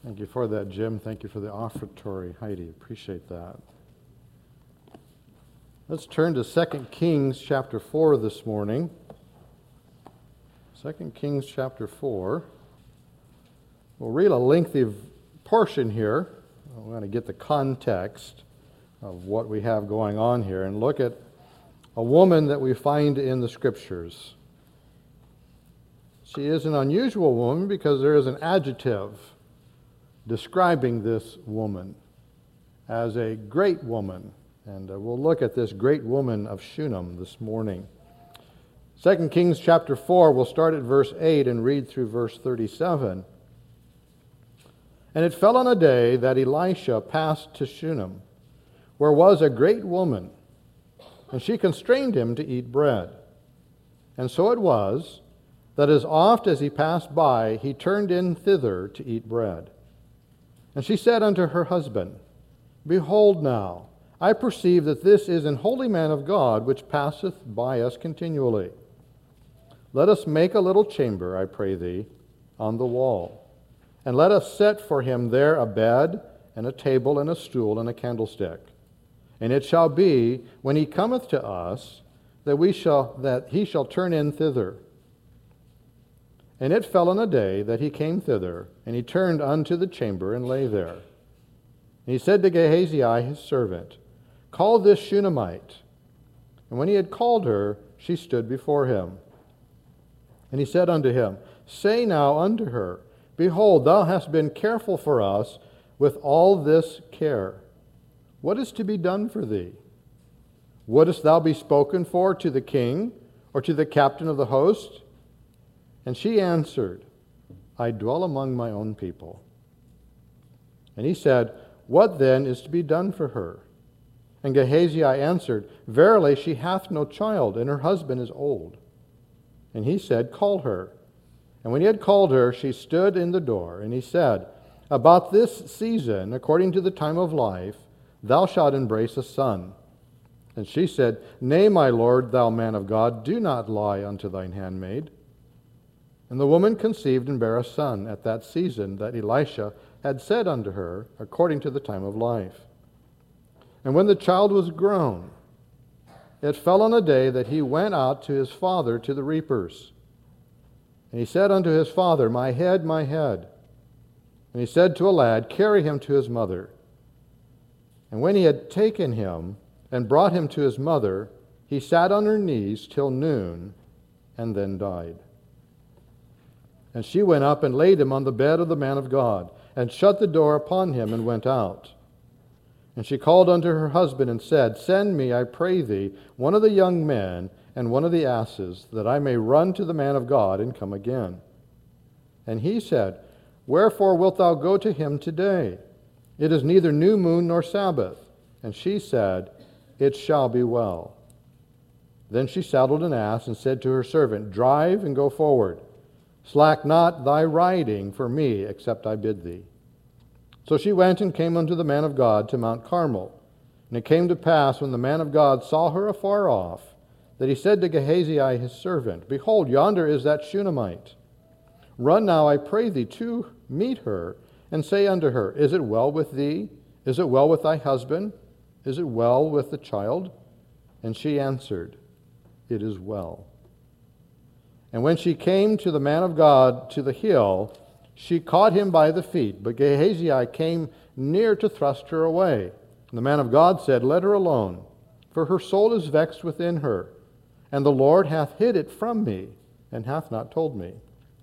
Thank you for that, Jim. Thank you for the offertory, Heidi. Appreciate that. Let's turn to 2 Kings chapter 4 this morning. 2 Kings chapter 4. We'll read a lengthy portion here. I want to get the context of what we have going on here and look at a woman that we find in the Scriptures. She is an unusual woman because there is an adjective describing this woman as a great woman. And we'll look at this great woman of Shunem this morning. 2 Kings chapter 4, we'll start at verse 8 and read through verse 37. And it fell on a day that Elisha passed to Shunem, where was a great woman, and she constrained him to eat bread. And so it was, that as oft as he passed by, he turned in thither to eat bread. And she said unto her husband, Behold now, I perceive that this is an holy man of God, which passeth by us continually. Let us make a little chamber, I pray thee, on the wall, and let us set for him there a bed, and a table, and a stool, and a candlestick. And it shall be, when he cometh to us, that he shall turn in thither. And it fell on a day that he came thither, and he turned unto the chamber, and lay there. And he said to Gehazi his servant, Call this Shunammite. And when he had called her, she stood before him. And he said unto him, Say now unto her, Behold, thou hast been careful for us with all this care. What is to be done for thee? Wouldest thou be spoken for to the king, or to the captain of the host? And she answered, I dwell among my own people. And he said, What then is to be done for her? And Gehazi answered, Verily she hath no child, and her husband is old. And he said, Call her. And when he had called her, she stood in the door. And he said, About this season, according to the time of life, thou shalt embrace a son. And she said, Nay, my lord, thou man of God, do not lie unto thine handmaid. And the woman conceived and bare a son at that season that Elisha had said unto her, according to the time of life. And when the child was grown, it fell on a day that he went out to his father to the reapers. And he said unto his father, My head, my head. And he said to a lad, Carry him to his mother. And when he had taken him and brought him to his mother, he sat on her knees till noon, and then died. And she went up and laid him on the bed of the man of God, and shut the door upon him, and went out. And she called unto her husband, and said, Send me, I pray thee, one of the young men, and one of the asses, that I may run to the man of God, and come again. And he said, Wherefore wilt thou go to him today? It is neither new moon nor Sabbath. And she said, It shall be well. Then she saddled an ass, and said to her servant, Drive, and go forward. Slack not thy riding for me, except I bid thee. So she went and came unto the man of God to Mount Carmel. And it came to pass, when the man of God saw her afar off, that he said to Gehazi his servant, Behold, yonder is that Shunammite. Run now, I pray thee, to meet her, and say unto her, Is it well with thee? Is it well with thy husband? Is it well with the child? And she answered, It is well. And when she came to the man of God to the hill, she caught him by the feet. But Gehazi came near to thrust her away. And the man of God said, Let her alone, for her soul is vexed within her, and the Lord hath hid it from me, and hath not told me.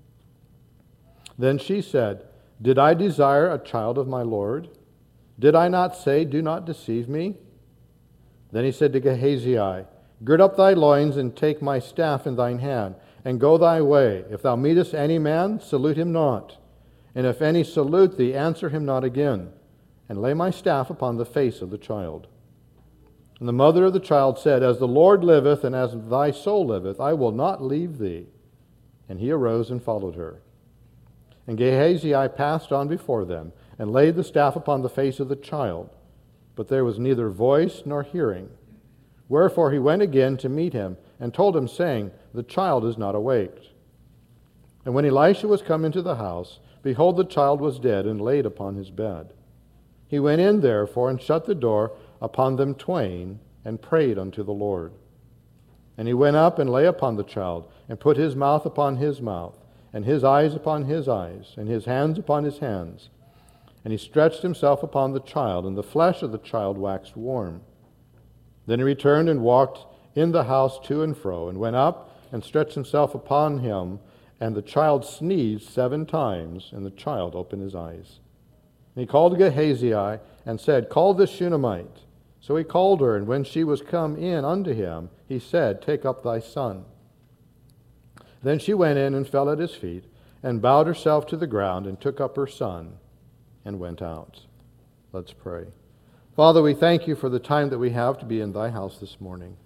Then she said, Did I desire a child of my Lord? Did I not say, Do not deceive me? Then he said to Gehazi, Gird up thy loins, and take my staff in thine hand, and go thy way. If thou meetest any man, salute him not. And if any salute thee, answer him not again. And lay my staff upon the face of the child. And the mother of the child said, As the Lord liveth, and as thy soul liveth, I will not leave thee. And he arose and followed her. And Gehazi passed on before them, and laid the staff upon the face of the child. But there was neither voice nor hearing. Wherefore he went again to meet him, and told him, saying, The child is not awaked. And when Elisha was come into the house, behold, the child was dead and laid upon his bed. He went in therefore and shut the door upon them twain and prayed unto the Lord. And he went up and lay upon the child and put his mouth upon his mouth and his eyes upon his eyes and his hands upon his hands. And he stretched himself upon the child, and the flesh of the child waxed warm. Then he returned and walked in the house to and fro, and went up and stretched himself upon him, and the child sneezed 7 times, and the child opened his eyes. And he called Gehazi and said, Call this Shunammite. So he called her, and when she was come in unto him, he said, Take up thy son. Then she went in and fell at his feet, and bowed herself to the ground, and took up her son, and went out. Let's pray. Father, we thank you for the time that we have to be in thy house this morning.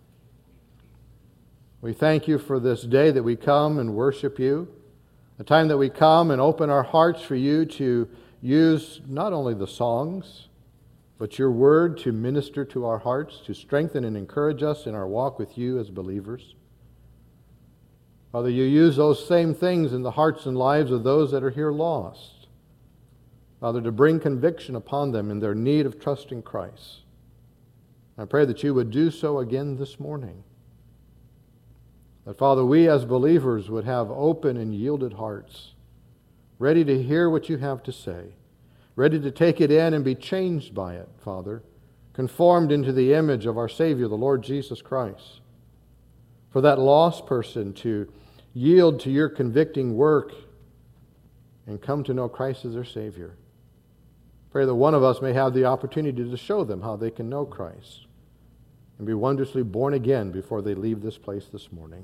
We thank you for this day that we come and worship you, a time that we come and open our hearts for you to use not only the songs, but your word to minister to our hearts, to strengthen and encourage us in our walk with you as believers. Father, you use those same things in the hearts and lives of those that are here lost. Father, to bring conviction upon them in their need of trusting Christ. I pray that you would do so again this morning. That, Father, we as believers would have open and yielded hearts, ready to hear what you have to say, ready to take it in and be changed by it, Father, conformed into the image of our Savior, the Lord Jesus Christ. For that lost person to yield to your convicting work and come to know Christ as their Savior. Pray that one of us may have the opportunity to show them how they can know Christ and be wondrously born again before they leave this place this morning.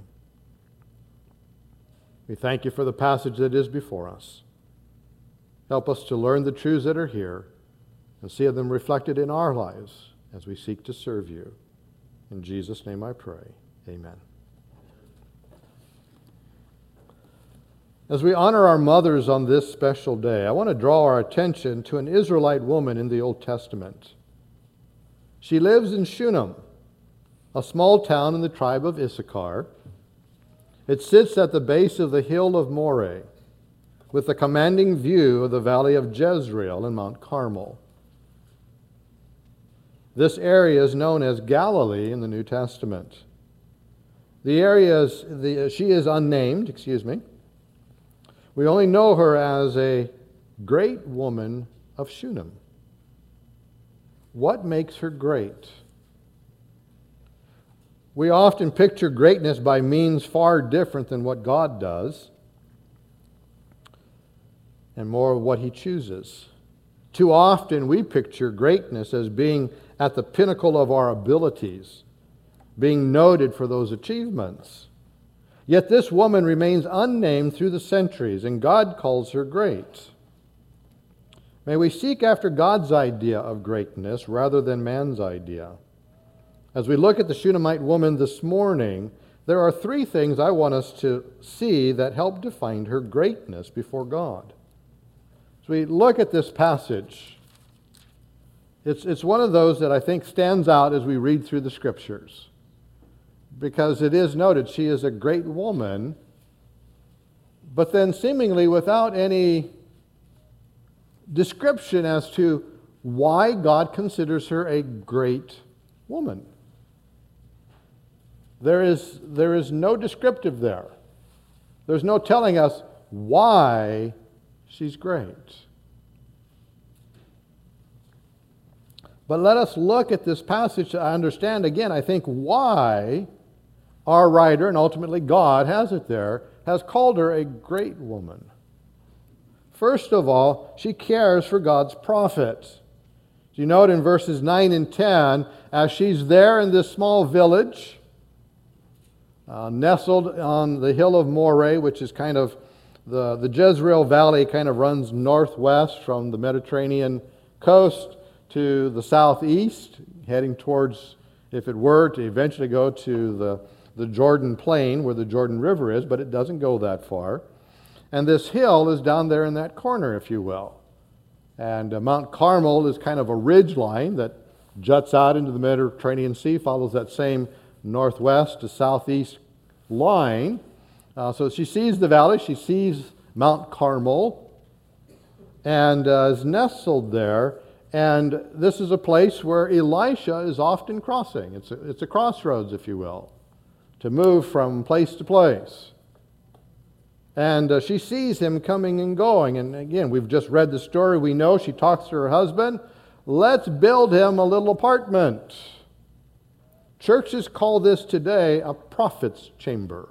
We thank you for the passage that is before us. Help us to learn the truths that are here and see them reflected in our lives as we seek to serve you. In Jesus' name I pray. Amen. As we honor our mothers on this special day, I want to draw our attention to an Israelite woman in the Old Testament. She lives in Shunem, a small town in the tribe of Issachar. It sits at the base of the hill of Moreh, with a commanding view of the valley of Jezreel and Mount Carmel. This area is known as Galilee in the New Testament. She is unnamed, We only know her as a great woman of Shunem. What makes her great? We often picture greatness by means far different than what God does, and more of what He chooses. Too often we picture greatness as being at the pinnacle of our abilities, being noted for those achievements. Yet this woman remains unnamed through the centuries, and God calls her great. May we seek after God's idea of greatness rather than man's idea. As we look at the Shunammite woman this morning, there are 3 things I want us to see that help define her greatness before God. As we look at this passage, it's one of those that I think stands out as we read through the Scriptures. Because it is noted she is a great woman, but then seemingly without any description as to why God considers her a great woman. There is no descriptive there. There's no telling us why she's great. But let us look at this passage to understand again, I think, why our writer, and ultimately God has it there, has called her a great woman. First of all, she cares for God's prophets. You note in verses 9 and 10, as she's there in this small village, nestled on the hill of Moreh, which is kind of the Jezreel Valley kind of runs northwest from the Mediterranean coast to the southeast, heading towards, if it were to eventually go to the Jordan Plain where the Jordan River is, but it doesn't go that far. And this hill is down there in that corner, if you will. And Mount Carmel is kind of a ridge line that juts out into the Mediterranean Sea, follows that same northwest to southeast line. So she sees the valley, she sees Mount Carmel, and is nestled there. And this is a place where Elisha is often crossing. It's a crossroads, if you will, to move from place to place. And she sees him coming and going. And again, we've just read the story. We know she talks to her husband. Let's build him a little apartment. Churches call this today a prophet's chamber.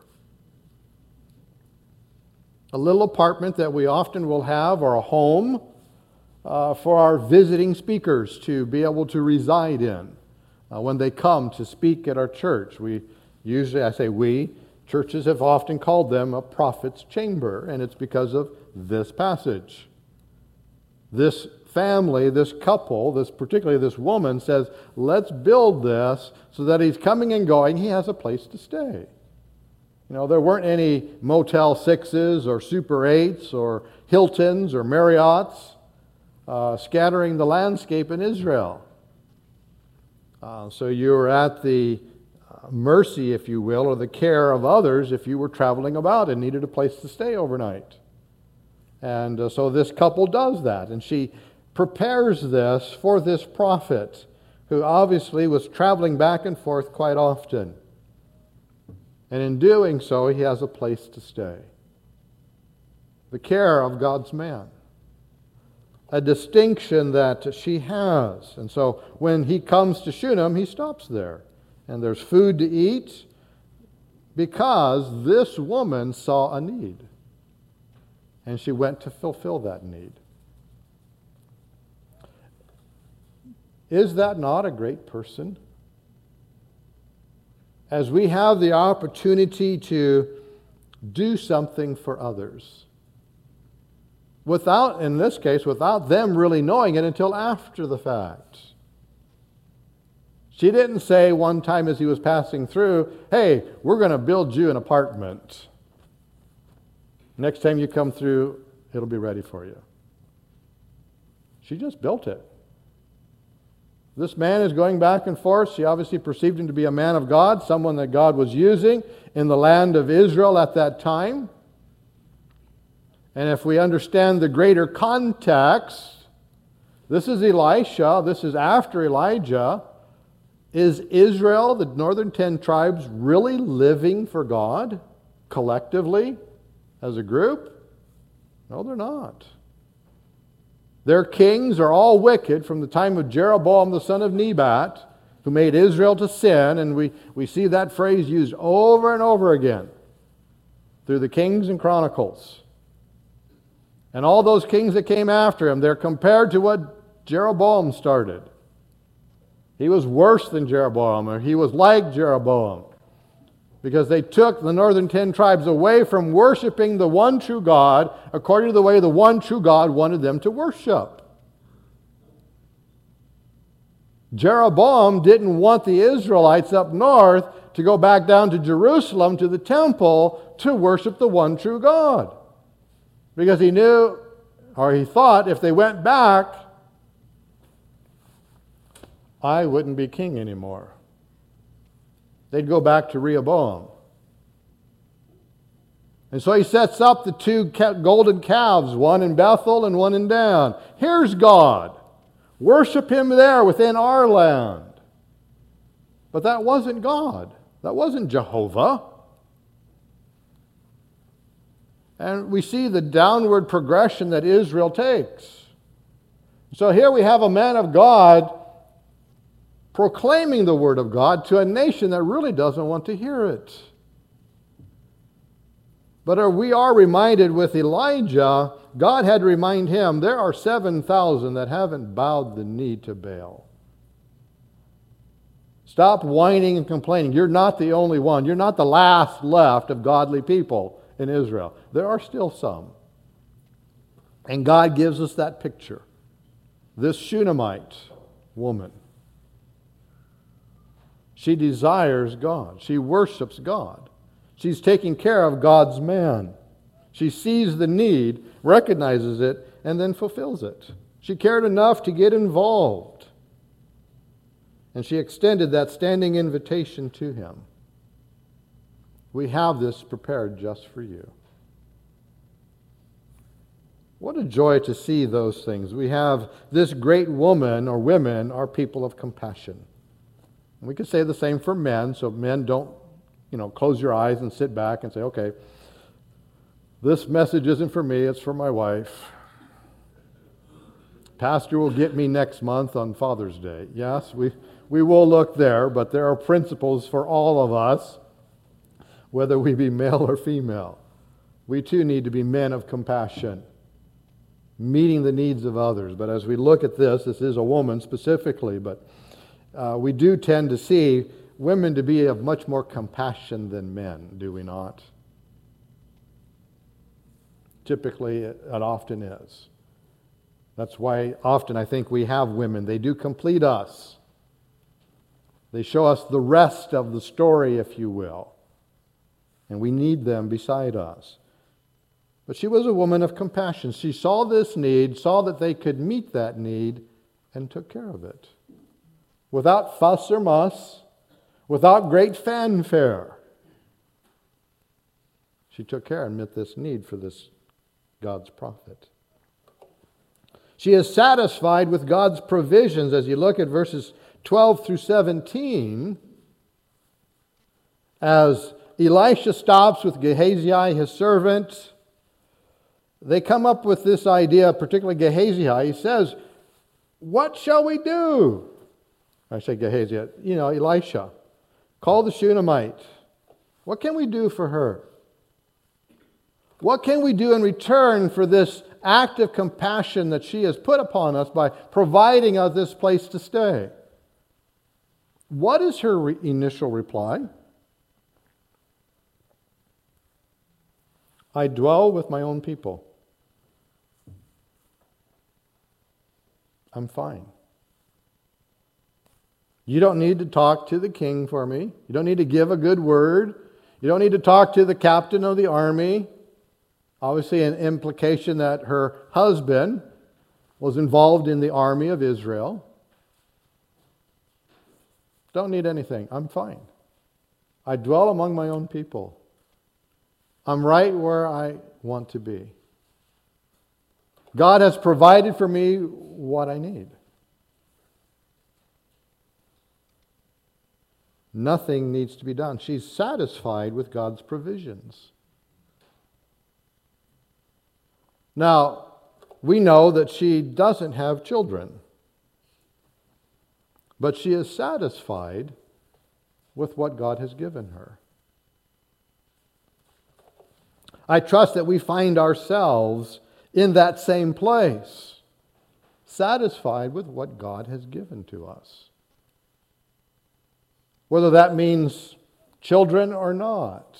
A little apartment that we often will have, or a home for our visiting speakers to be able to reside in when they come to speak at our church. Churches have often called them a prophet's chamber, and it's because of this passage. This family, this couple, particularly this woman, says, let's build this so that he's coming and going, he has a place to stay. There weren't any Motel 6s or Super 8s or Hiltons or Marriotts scattering the landscape in Israel. So you were at the mercy, if you will, or the care of others if you were traveling about and needed a place to stay overnight. And so this couple does that, and she prepares this for this prophet who obviously was traveling back and forth quite often. And in doing so, he has a place to stay. The care of God's man. A distinction that she has. And so when he comes to Shunem, he stops there. And there's food to eat because this woman saw a need. And she went to fulfill that need. Is that not a great person? As we have the opportunity to do something for others, in this case, without them really knowing it until after the fact. She didn't say one time as he was passing through, hey, we're going to build you an apartment. Next time you come through, it'll be ready for you. She just built it. This man is going back and forth. She obviously perceived him to be a man of God, someone that God was using in the land of Israel at that time. And if we understand the greater context, this is Elisha, this is after Elijah. Is Israel, the northern 10 tribes, really living for God collectively as a group? No, they're not. Their kings are all wicked from the time of Jeroboam the son of Nebat, who made Israel to sin, and we see that phrase used over and over again through the Kings and Chronicles. And all those kings that came after him, they're compared to what Jeroboam started. He was worse than Jeroboam, or he was like Jeroboam, because they took the northern 10 tribes away from worshiping the one true God according to the way the one true God wanted them to worship. Jeroboam didn't want the Israelites up north to go back down to Jerusalem to the temple to worship the one true God, because he knew, or he thought, if they went back, I wouldn't be king anymore. They'd go back to Rehoboam. And so he sets up the two golden calves, one in Bethel and one in Dan. Here's God. Worship him there within our land. But that wasn't God. That wasn't Jehovah. And we see the downward progression that Israel takes. So here we have a man of God proclaiming the word of God to a nation that really doesn't want to hear it. But we are reminded with Elijah, God had to remind him, there are 7,000 that haven't bowed the knee to Baal. Stop whining and complaining. You're not the only one. You're not the last left of godly people in Israel. There are still some. And God gives us that picture. This Shunammite woman, she desires God. She worships God. She's taking care of God's man. She sees the need, recognizes it, and then fulfills it. She cared enough to get involved. And she extended that standing invitation to him. We have this prepared just for you. What a joy to see those things. We have this great woman, or women are people of compassion. And we could say the same for men, so men don't, close your eyes and sit back and say, okay, this message isn't for me, it's for my wife. Pastor will get me next month on Father's Day. Yes, we will look there, but there are principles for all of us, whether we be male or female. We too need to be men of compassion, meeting the needs of others. But as we look at this is a woman specifically, but we do tend to see women to be of much more compassion than men, do we not? Typically, it often is. That's why often I think we have women. They do complete us. They show us the rest of the story, if you will. And we need them beside us. But she was a woman of compassion. She saw this need, saw that they could meet that need, and took care of it. Without fuss or muss, without great fanfare. She took care and met this need for this God's prophet. She is satisfied with God's provisions. As you look at verses 12 through 17, as Elisha stops with Gehazi, his servant, they come up with this idea, particularly Gehazi. He says, what shall we do? I say Gehazi, Elisha. Call the Shunammite. What can we do for her? What can we do in return for this act of compassion that she has put upon us by providing us this place to stay? What is her initial reply? I dwell with my own people. I'm fine. You don't need to talk to the king for me. You don't need to give a good word. You don't need to talk to the captain of the army. Obviously, an implication that her husband was involved in the army of Israel. Don't need anything. I'm fine. I dwell among my own people. I'm right where I want to be. God has provided for me what I need. Nothing needs to be done. She's satisfied with God's provisions. Now, we know that she doesn't have children, but she is satisfied with what God has given her. I trust that we find ourselves in that same place, satisfied with what God has given to us. Whether that means children or not.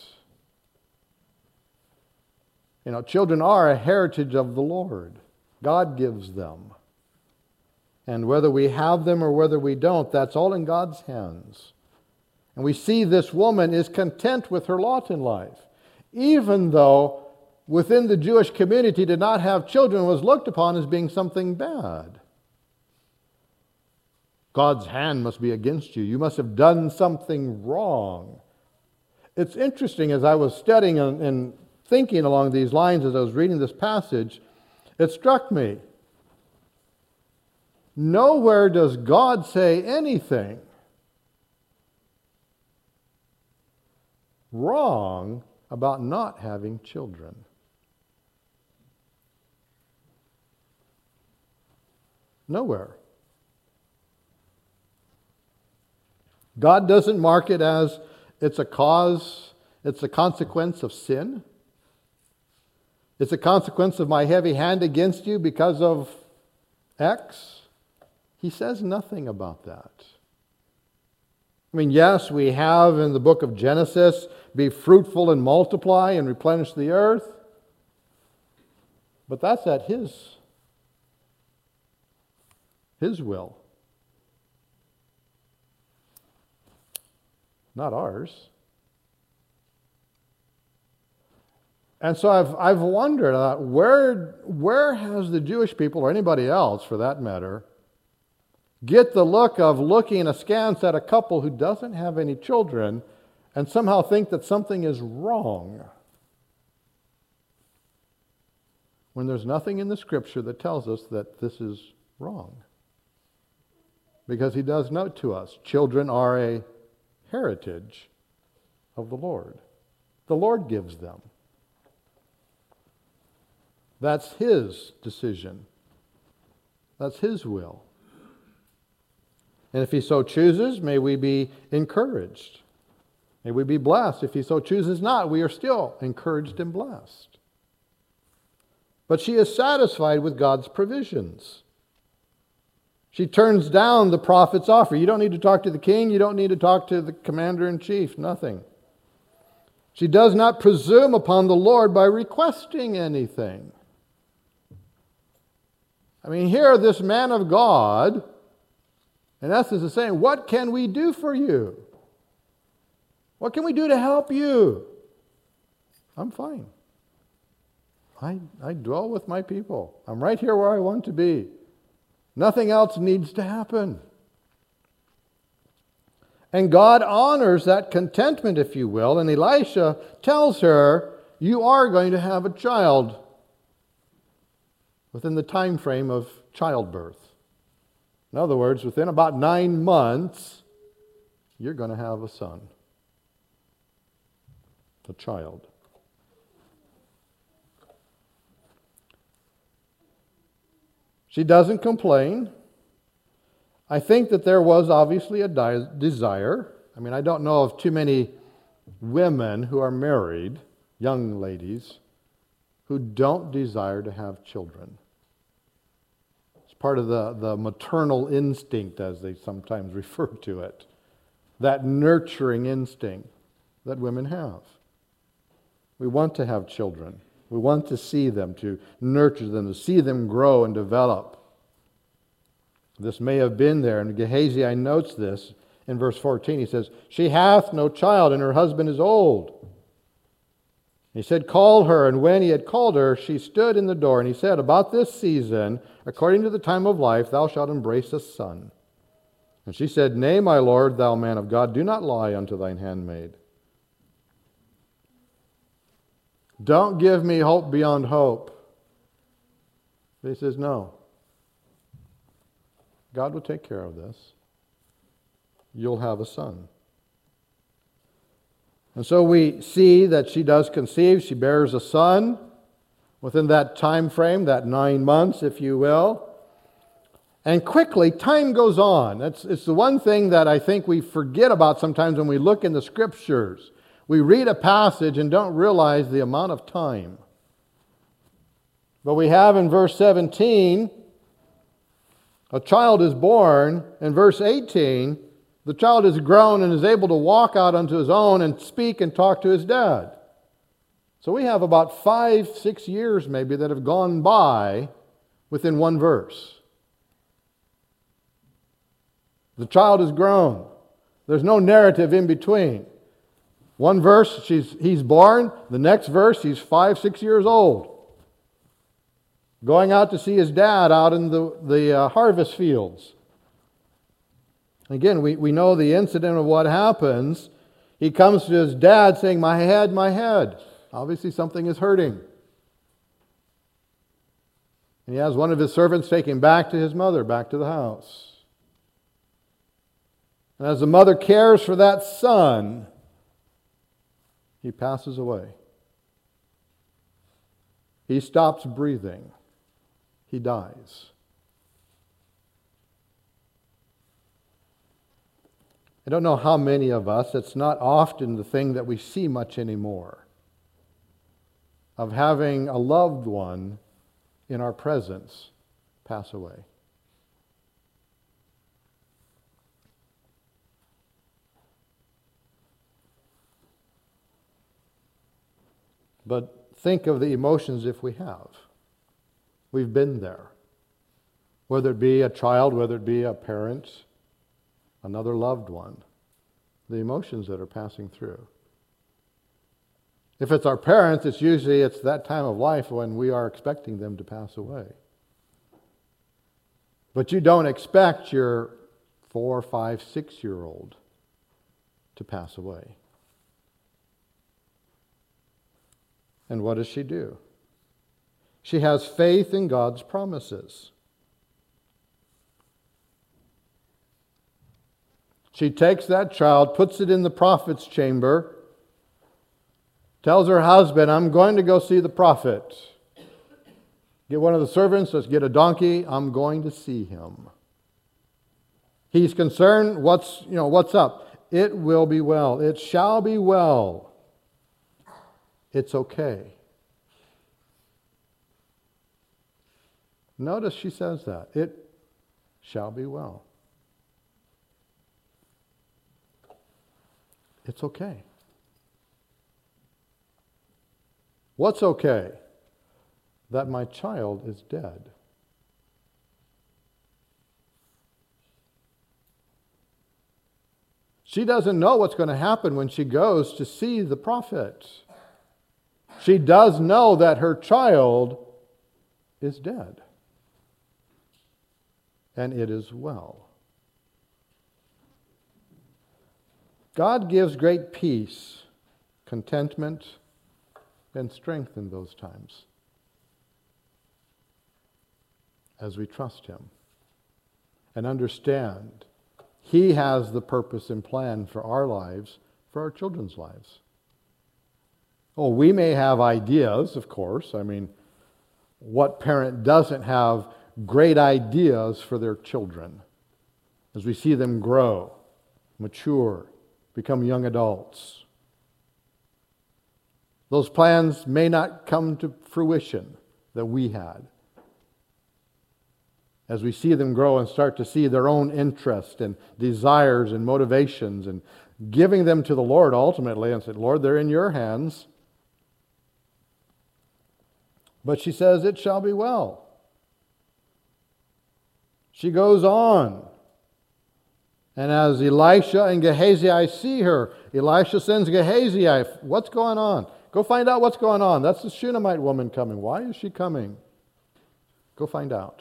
Children are a heritage of the Lord. God gives them. And whether we have them or whether we don't, that's all in God's hands. And we see this woman is content with her lot in life. Even though within the Jewish community to not have children was looked upon as being something bad. God's hand must be against you. You must have done something wrong. It's interesting, as I was studying and thinking along these lines as I was reading this passage, it struck me. Nowhere does God say anything wrong about not having children. Nowhere. God doesn't mark it as it's a consequence of sin. It's a consequence of my heavy hand against you because of X. He says nothing about that. Yes, we have in the book of Genesis, be fruitful and multiply and replenish the earth. But that's at His will. Not ours. And so I've wondered, where has the Jewish people, or anybody else for that matter, get the look of looking askance at a couple who doesn't have any children and somehow think that something is wrong? when there's nothing in the Scripture that tells us that this is wrong. Because he does note to us, children are a heritage of the Lord. The Lord gives them. That's his decision. That's his will. And if he so chooses, may we be encouraged. May we be blessed. If he so chooses not, we are still encouraged and blessed. But she is satisfied with God's provisions. She turns down the prophet's offer. You don't need to talk to the king. You don't need to talk to the commander-in-chief. Nothing. She does not presume upon the Lord by requesting anything. I mean, here this man of God, in essence, is saying, what can we do for you? What can we do to help you? I'm fine. I dwell with my people. I'm right here where I want to be. Nothing else needs to happen. And God honors that contentment, if you will, and Elisha tells her, you are going to have a child within the time frame of childbirth. In other words, within about 9 months, you're going to have a son, a child. She doesn't complain. I think that there was obviously a desire. I mean, I don't know of too many women who are married, young ladies, who don't desire to have children. It's part of the maternal instinct, as they sometimes refer to it. That nurturing instinct that women have. We want to have children. We want to see them, to nurture them, to see them grow and develop. This may have been there, and Gehazi notes this in verse 14. He says, she hath no child, and her husband is old. He said, call her, and when he had called her, she stood in the door, and he said, about this season, according to the time of life, thou shalt embrace a son. And she said, nay, my lord, thou man of God, do not lie unto thine handmaid. Don't give me hope beyond hope. But he says, no. God will take care of this. You'll have a son. And so we see that she does conceive. She bears a son within that time frame, that 9 months, if you will. And quickly, time goes on. It's the one thing that I think we forget about sometimes when we look in the Scriptures. We read a passage and don't realize the amount of time. But we have in verse 17, a child is born. In verse 18, the child is grown and is able to walk out onto his own and speak and talk to his dad. So we have about 5-6 years maybe that have gone by within one verse. The child is grown. There's no narrative in between. One verse, he's born. The next verse, he's 5-6 years old. Going out to see his dad out in the harvest fields. Again, we know the incident of what happens. He comes to his dad saying, my head, my head. Obviously something is hurting. And he has one of his servants take him back to his mother, back to the house. And as the mother cares for that son, he passes away. He stops breathing. He dies. I don't know how many of us, it's not often the thing that we see much anymore, of having a loved one in our presence pass away. But think of the emotions if we have. We've been there. Whether it be a child, whether it be a parent, another loved one. The emotions that are passing through. If it's our parents, it's usually that time of life when we are expecting them to pass away. But you don't expect your 4, 5, 6-year-old to pass away. And what does she do? She has faith in God's promises. She takes that child, puts it in the prophet's chamber, tells her husband, I'm going to go see the prophet. Get one of the servants, let's get a donkey, I'm going to see him. He's concerned, what's up? It will be well. It shall be well. It's okay. Notice she says that. It shall be well. It's okay. What's okay? That my child is dead. She doesn't know what's going to happen when she goes to see the prophet. She does know that her child is dead. And it is well. God gives great peace, contentment, and strength in those times as we trust Him and understand He has the purpose and plan for our lives, for our children's lives. Oh, we may have ideas, of course. I mean, what parent doesn't have great ideas for their children as we see them grow, mature, become young adults? Those plans may not come to fruition that we had. As we see them grow and start to see their own interest and desires and motivations and giving them to the Lord ultimately and said, Lord, they're in your hands. But she says, it shall be well. She goes on. And as Elisha and Gehazi see her, Elisha sends Gehazi, what's going on? Go find out what's going on. That's the Shunammite woman coming. Why is she coming? Go find out.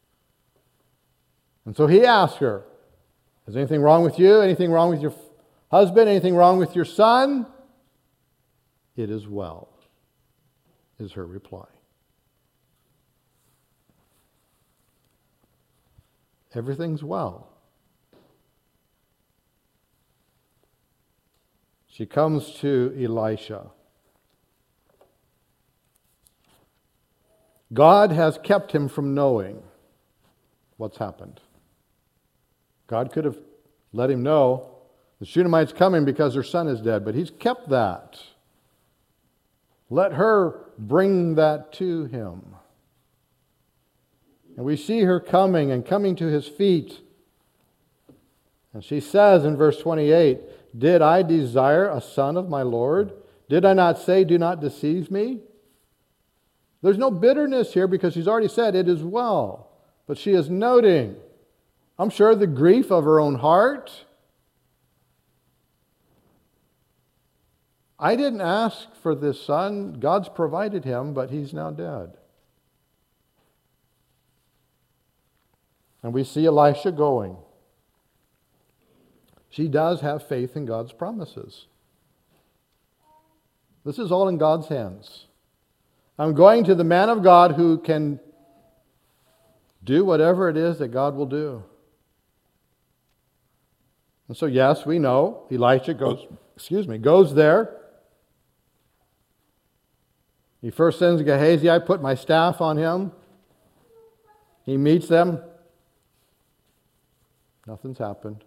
And so he asks her, is anything wrong with you? Anything wrong with your husband? Anything wrong with your son? It is well, is her reply. Everything's well. She comes to Elisha. God has kept him from knowing what's happened. God could have let him know the Shunammite's coming because her son is dead, but He's kept that. Let her bring that to him. And we see her coming and coming to his feet. And she says in verse 28, did I desire a son of my Lord? Did I not say, do not deceive me? There's no bitterness here because she's already said it is well. But she is noting, I'm sure, the grief of her own heart. I didn't ask for this son. God's provided him, but he's now dead. And we see Elisha going. She does have faith in God's promises. This is all in God's hands. I'm going to the man of God who can do whatever it is that God will do. And so, yes, we know Elisha goes there. He first sends Gehazi, I put my staff on him. He meets them. Nothing's happened.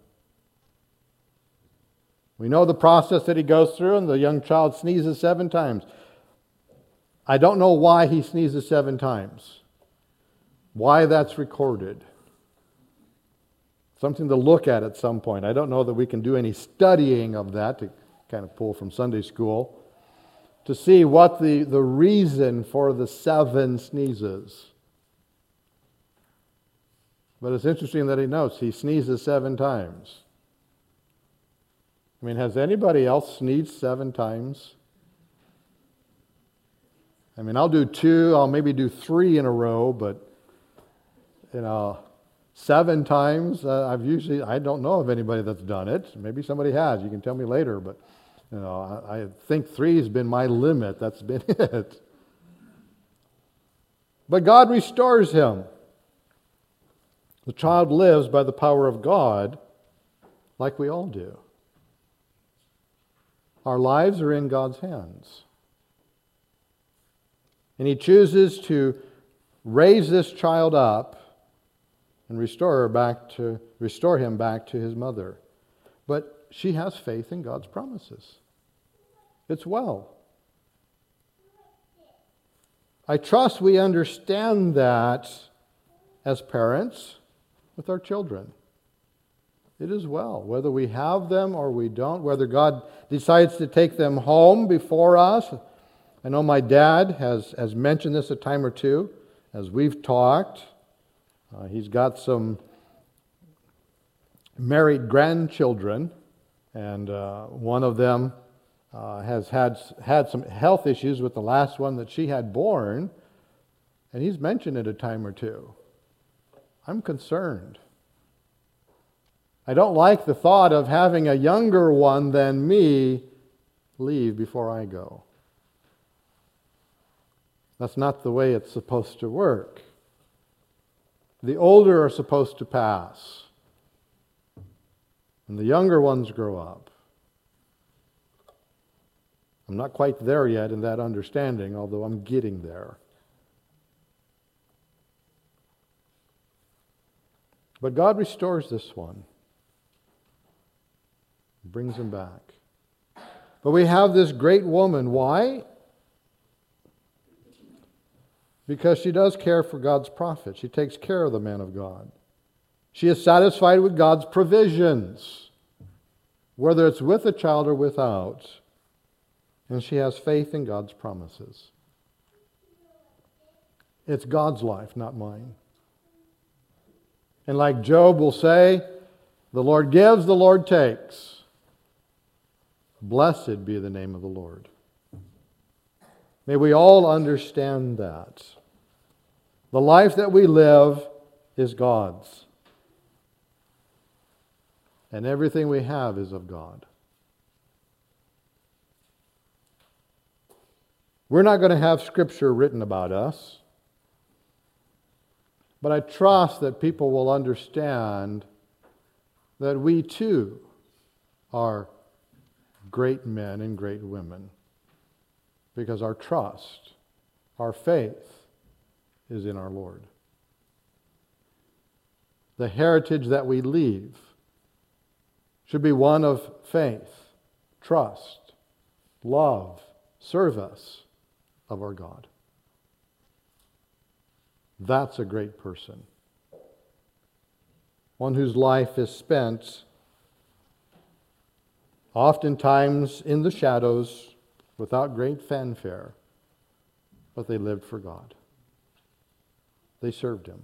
We know the process that he goes through, and the young child sneezes 7 times. I don't know why he sneezes 7 times. Why that's recorded. Something to look at some point. I don't know that we can do any studying of that to kind of pull from Sunday school to see what the reason for the 7 sneezes. But it's interesting that he notes he sneezes 7 times. I mean, has anybody else sneezed 7 times? I mean, I'll do 2, I'll maybe do 3 in a row, but 7 times, I don't know of anybody that's done it. Maybe somebody has. You can tell me later, but I think 3 has been my limit. That's been it. But God restores him. The child lives by the power of God, like we all do. Our lives are in God's hands. And He chooses to raise this child up and restore him back to his mother. But she has faith in God's promises. It's well. I trust we understand that as parents with our children. It is well, whether we have them or we don't, whether God decides to take them home before us. I know my dad has mentioned this a time or two as we've talked. He's got some married grandchildren, and one of them has had some health issues with the last one that she had born, and he's mentioned it a time or two. I'm concerned. I don't like the thought of having a younger one than me leave before I go. That's not the way it's supposed to work. The older are supposed to pass, and the younger ones grow up. I'm not quite there yet in that understanding, although I'm getting there. But God restores this one. Brings him back. But we have this great woman. Why? Because she does care for God's prophet. She takes care of the man of God. She is satisfied with God's provisions, whether it's with a child or without. And she has faith in God's promises. It's God's life, not mine. And like Job will say, the Lord gives, the Lord takes. Blessed be the name of the Lord. May we all understand that. The life that we live is God's. And everything we have is of God. We're not going to have Scripture written about us, but I trust that people will understand that we too are great men and great women, because our trust, our faith is in our Lord. The heritage that we leave should be one of faith, trust, love, service of our God. That's a great person. One whose life is spent oftentimes in the shadows without great fanfare, but they lived for God. They served Him.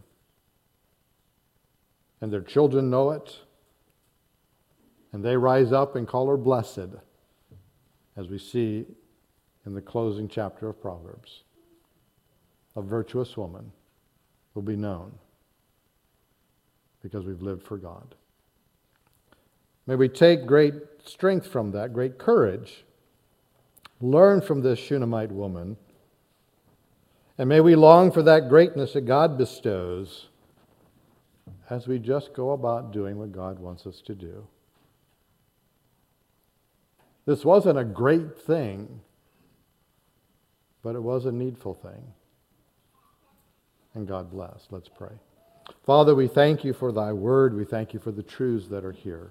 And their children know it, and they rise up and call her blessed, as we see in the closing chapter of Proverbs. A virtuous woman will be known because we've lived for God. May we take great strength from that, great courage, learn from this Shunammite woman, and may we long for that greatness that God bestows as we just go about doing what God wants us to do. This wasn't a great thing, but it was a needful thing. And God bless. Let's pray. Father, we thank you for thy word. We thank you for the truths that are here.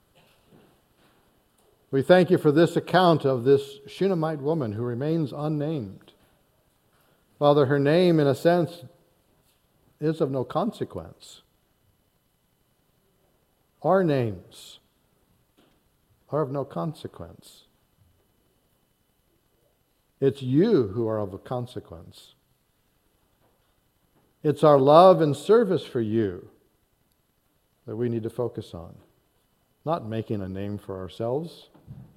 We thank you for this account of this Shunammite woman who remains unnamed. Father, her name, in a sense, is of no consequence. Our names are of no consequence. It's you who are of a consequence. It's our love and service for you that we need to focus on. Not making a name for ourselves,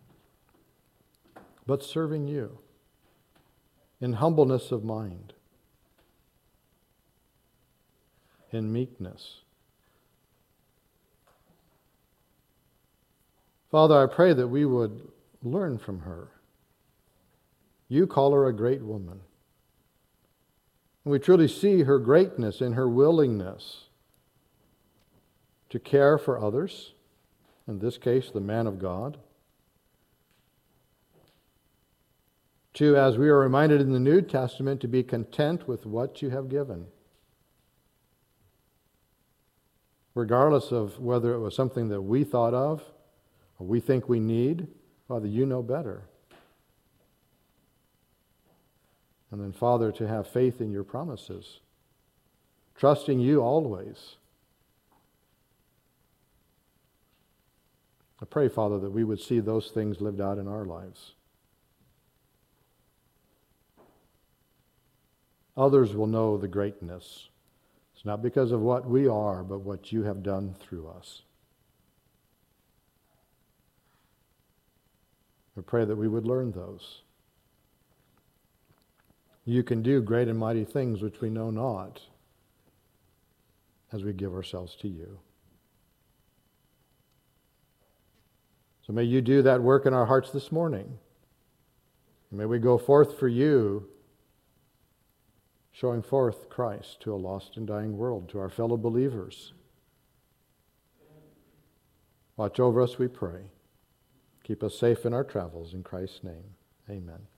but serving you in humbleness of mind, in meekness. Father, I pray that we would learn from her. You call her a great woman. And we truly see her greatness in her willingness to care for others, in this case, the man of God. To, as we are reminded in the New Testament, to be content with what you have given. Regardless of whether it was something that we thought of or we think we need, Father, you know better. And then, Father, to have faith in your promises, trusting you always. I pray, Father, that we would see those things lived out in our lives. Others will know the greatness. It's not because of what we are, but what you have done through us. I pray that we would learn those. You can do great and mighty things which we know not as we give ourselves to you. So may you do that work in our hearts this morning. May we go forth for you, showing forth Christ to a lost and dying world, to our fellow believers. Watch over us, we pray. Keep us safe in our travels. In Christ's name, amen.